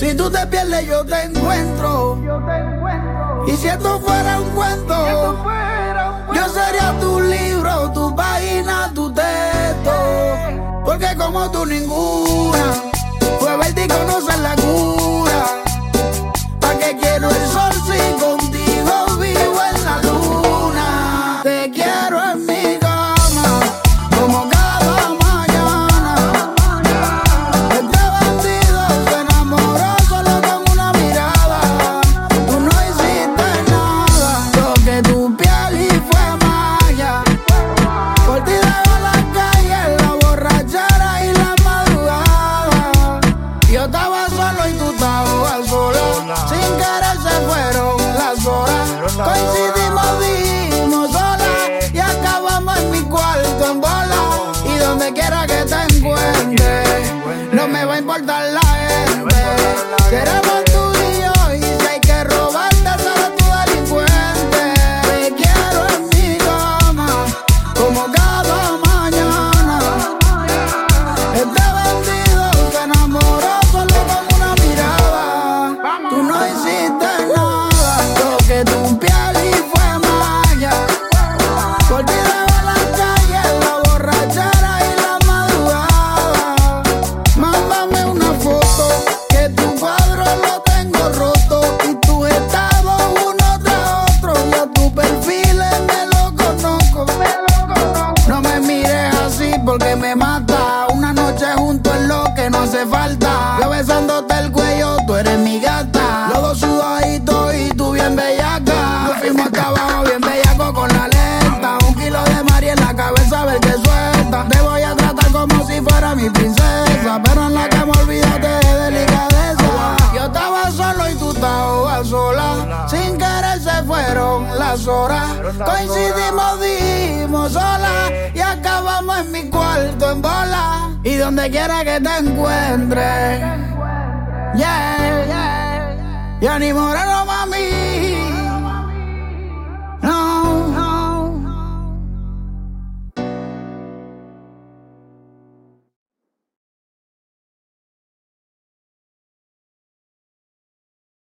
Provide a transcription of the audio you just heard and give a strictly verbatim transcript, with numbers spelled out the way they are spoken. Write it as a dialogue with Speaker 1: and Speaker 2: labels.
Speaker 1: Si tú te pierdes, yo te encuentro. Y si esto fuera un cuento, yo sería tu libro, tu página, tu texto. Porque como tú ninguna fue verte y conocer la cura. ¿Pa' qué quiero el sol si contigo vivo en la luna? Te quiero en mi cama, como cada mañana. Este bandido se enamoró solo con una mirada. Tú no hiciste nada, toqué tu piel y fue magia. Por ti dejo la calle, la borrachera y la madrugada. Yo estaba solo y tú estabas sola. Sin querer se fueron las horas. Coincidimos, dijimos sola y acabamos en mi cuarto en bola. Y donde quiera que te encuentre, no me va a importar la gente. Seremos tú y yo, y si hay que robarte, solo tu delincuente. Te quiero en mi cama, como cada mañana. Este bandido se enamoró solo con una mirada. Tú no hiciste nada, toqué tu piel y fue magia. Por ti dejo la calle, la borrachera y la madrugada. Mándame una foto, que tu cuadro lo tengo roto. Y tus estados uno tras otro, y a tu perfil me lo conozco. No me mires así porque me mata. Una noche juntos es lo que no hace falta. Yo besándote el cuello, tú eres mi gata. Los dos sudaditos y tú bien bellaca. Nos fuimos acá abajo bien bellaco con la lenta. Un kilo de Mari en la cabeza, a ver qué suelta. Te voy a tratar como si fuera mi princesa, pero en la cama olvídate de delicadeza. Yo estaba solo y tú estabas sola. Sin querer se fueron las horas. Coincidimos, dijimos sola y acabamos en mi cuarto en bola. Y donde quiera que te encuentre, yeah, yeah. Y a ni Moreno